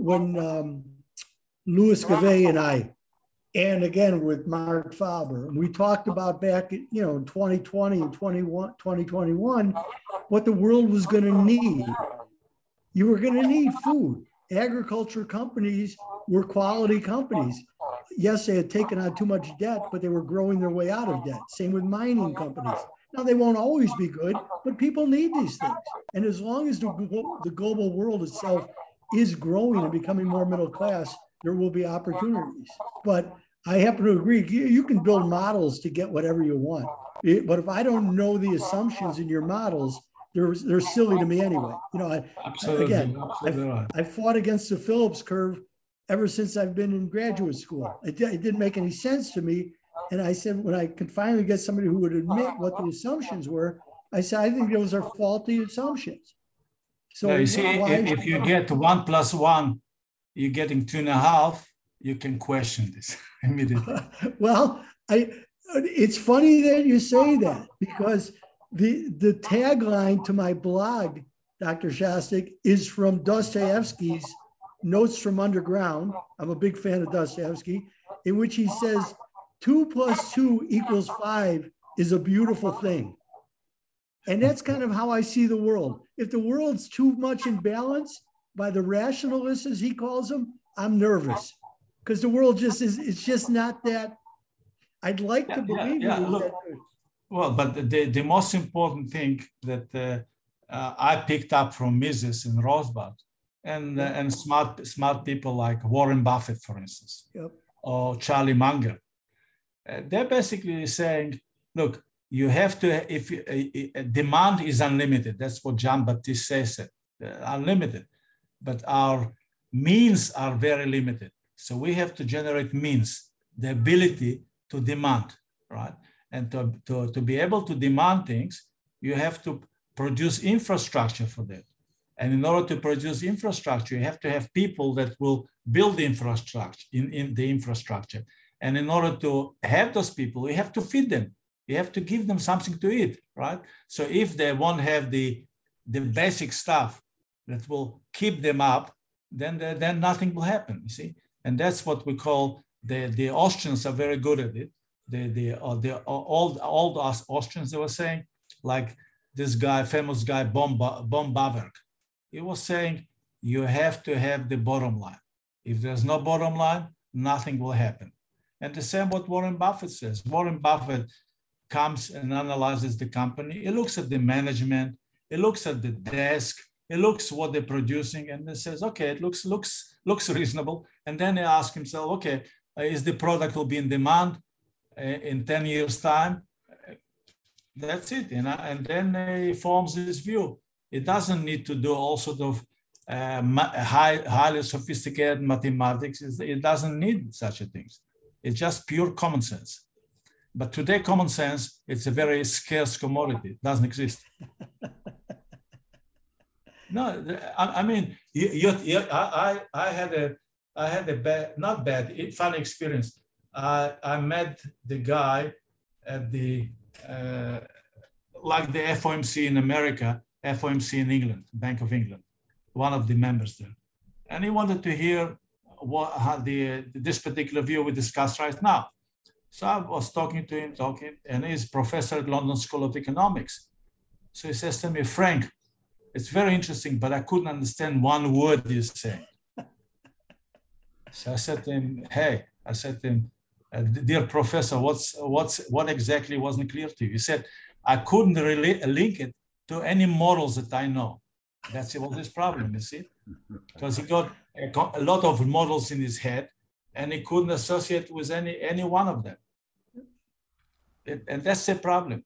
Louis Gavay and I, and again with Mark Faber, we talked about back in 2020 and 2021 what the world was going to need. You were going to need food. Agriculture companies were quality companies. Yes, they had taken on too much debt, but they were growing their way out of debt. Same with mining companies. Now, they won't always be good, but people need these things. And as long as the global world itself is growing and becoming more middle class, there will be opportunities. But I happen to agree, you can build models to get whatever you want. But if I don't know the assumptions in your models, they're silly to me anyway. I fought against the Phillips curve ever since I've been in graduate school. It didn't make any sense to me. And I said, when I could finally get somebody who would admit what the assumptions were, I said, I think those are faulty assumptions. So you see, if you get 1 + 1, you're getting 2.5, you can question this immediately. Well, it's funny that you say that, because the tagline to my blog, Dr. Shostak, is from Dostoevsky's Notes from Underground. I'm a big fan of Dostoevsky, in which he says, 2 + 2 = 5 is a beautiful thing. And that's kind of how I see the world. If the world's too much in balance by the rationalists, as he calls them, I'm nervous, because the world it's just not that. I'd like to believe it. Look, well, but the most important thing that I picked up from Mises and Rothbard and smart people like Warren Buffett, for instance, or Charlie Munger, they're basically saying, look, you have to, demand is unlimited. That's what John Baptiste said, unlimited. But our means are very limited. So we have to generate means, the ability to demand, right? And to be able to demand things, you have to produce infrastructure for that. And in order to produce infrastructure, you have to have people that will build the infrastructure, in the infrastructure. And in order to have those people, you have to feed them. You have to give them something to eat, right? So if they won't have the basic stuff that will keep them up, then nothing will happen, you see? And that's what we call, the Austrians are very good at it. All the Austrians, they were saying, like this guy, famous guy, von Bawerk, he was saying, you have to have the bottom line. If there's no bottom line, nothing will happen. And the same what Warren Buffett says. Warren Buffett comes and analyzes the company. He looks at the management. He looks at the desk. He looks what they're producing, and he says, okay, it looks reasonable. And then he asks himself, okay, is the product will be in demand in 10 years' time? That's it, and then he forms his view. It doesn't need to do all sort of highly sophisticated mathematics. It doesn't need such a thing. It's just pure common sense. But today, common sense, it's a very scarce commodity. It doesn't exist. No, I mean, I had a bad, not bad, funny experience. I met the guy at the, like the FOMC in America, FOMC in England, Bank of England, one of the members there. And he wanted to hear how this particular view we discussed right now. So I was talking to him, and he's professor at London School of Economics. So he says to me, Frank, it's very interesting, but I couldn't understand one word you're saying. So I said to him, dear professor, what exactly wasn't clear to you? He said, I couldn't really link it to any models that I know. That's all this problem, you see? Because he got a lot of models in his head and he couldn't associate with any one of them. And that's the problem.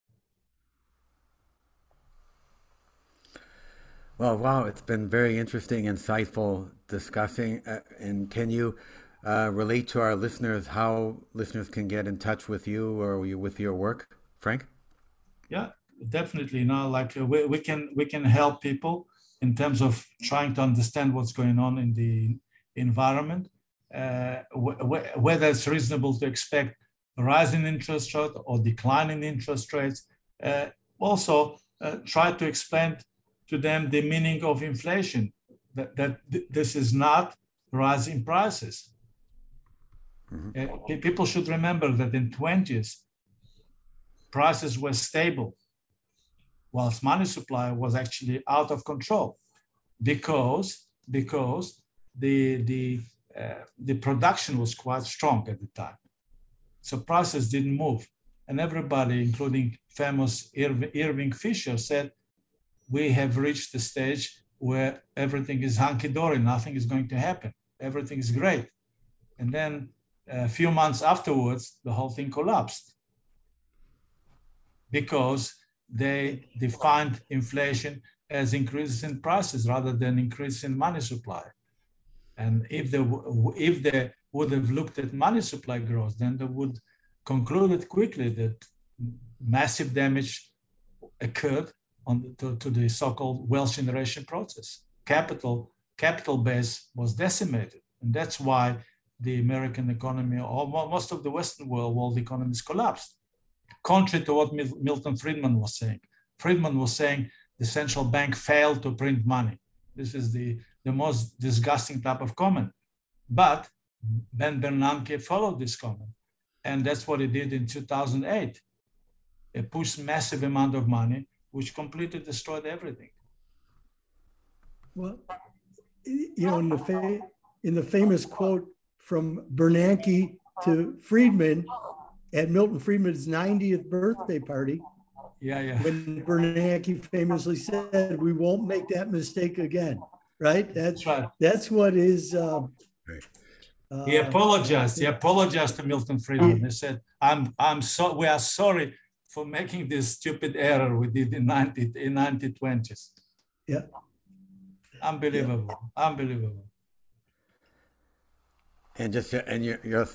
Well, wow, it's been very interesting, insightful discussing. And can you relate to our listeners how listeners can get in touch with you or with your work, Frank? Yeah, definitely. Now, like we can help people in terms of trying to understand what's going on in the environment, whether it's reasonable to expect a rise in interest rate or decline in interest rates. Also, try to explain to them the meaning of inflation, that this is not rising prices. Mm-hmm. People should remember that in 20s, prices were stable, whilst money supply was actually out of control because the production was quite strong at the time. So prices didn't move. And everybody, including famous Irving Fisher, said, we have reached the stage where everything is hunky-dory, nothing is going to happen. Everything is great. And then a few months afterwards, the whole thing collapsed because they defined inflation as increases in prices rather than increase in money supply. And if they would have looked at money supply growth, then they would conclude quickly that massive damage occurred to the so-called wealth generation process. Capital base was decimated. And that's why the American economy, or most of the Western world economies collapsed. Contrary to what Milton Friedman was saying. Friedman was saying the central bank failed to print money. This is the most disgusting type of comment. But Ben Bernanke followed this comment. And that's what he did in 2008. He pushed massive amount of money, which completely destroyed everything. Well, you know, in the famous quote from Bernanke to Friedman at Milton Friedman's 90th birthday party, when Bernanke famously said, "We won't make that mistake again." Right? That's right. That's what is. He apologized. He apologized to Milton Friedman. He said, we are sorry for making this stupid error we did in 1920s. Yeah. Unbelievable. Yeah. Unbelievable. And just your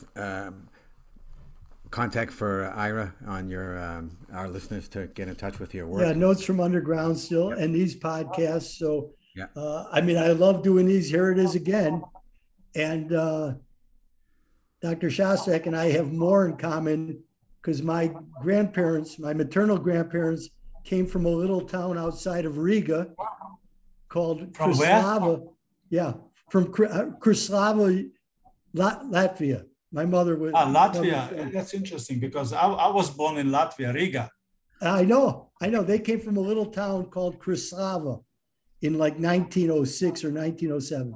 contact for Ira on your our listeners to get in touch with your work. Yeah, Notes from Underground still, and these podcasts. So, I mean, I love doing these. Here it is again. And Dr. Shostak and I have more in common because my grandparents, my maternal grandparents, came from a little town outside of Riga called Krislava. Yeah, from Krislava, Latvia. My mother was. Latvia. That's interesting because I was born in Latvia, Riga. I know. They came from a little town called Krislava in like 1906 or 1907.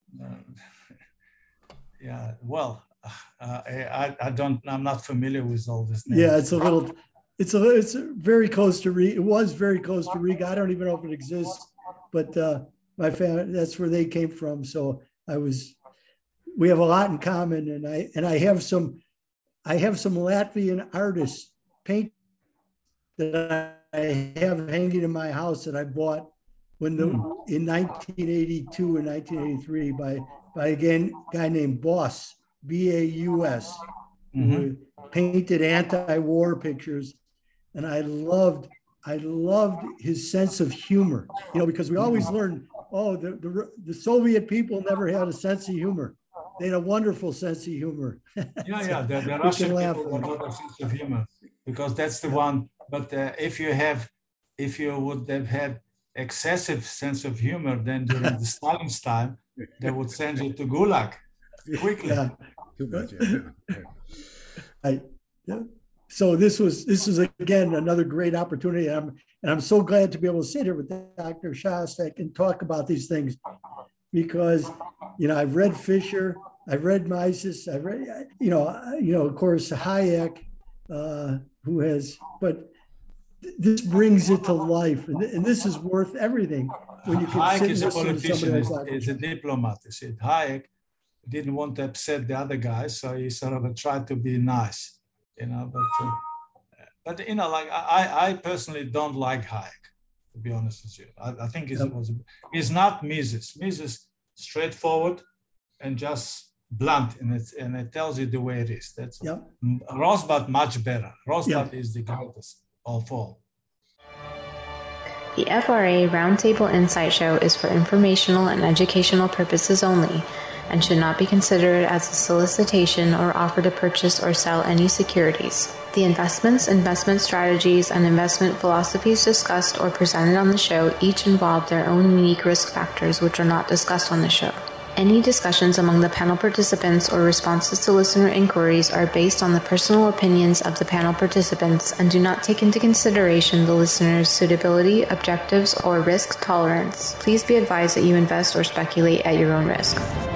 Yeah, well, I'm not familiar with all this names. Yeah, it's very close to Riga. It was very close to Riga. I don't even know if it exists, but my family, that's where they came from. So we have a lot in common, and I have some Latvian artists paint that I have hanging in my house that I bought in 1982 and 1983 by a guy named Boss, B-A-U-S, who painted anti-war pictures. And I loved I loved his sense of humor, because we always learn, the Soviet people never had a sense of humor. They had a wonderful sense of humor. Yeah. The Russian people have a lot of sense of humor, because that's the one. But if you would have had excessive sense of humor, then during the Stalin's time, they would send you to Gulag quickly. Yeah. Too much. So this is again another great opportunity, and I'm so glad to be able to sit here with Dr. Shostak and talk about these things, because I've read Fisher, I've read Mises, I've read of course Hayek, but this brings it to life, and this is worth everything when you can Hayek sit is a and listen to politician, somebody is a diplomat. You see, Hayek didn't want to upset the other guys, so he sort of tried to be nice, but I personally don't like Hayek, to be honest with you. I think he's not Mises. Mises straightforward and just blunt, and it tells you the way it is. That's Rosbaud much better. Rosbaud is the greatest of all. The FRA Roundtable Insight Show is for informational and educational purposes only, and should not be considered as a solicitation or offer to purchase or sell any securities. The investments, investment strategies, and investment philosophies discussed or presented on the show each involve their own unique risk factors which are not discussed on the show. Any discussions among the panel participants or responses to listener inquiries are based on the personal opinions of the panel participants and do not take into consideration the listener's suitability, objectives, or risk tolerance. Please be advised that you invest or speculate at your own risk.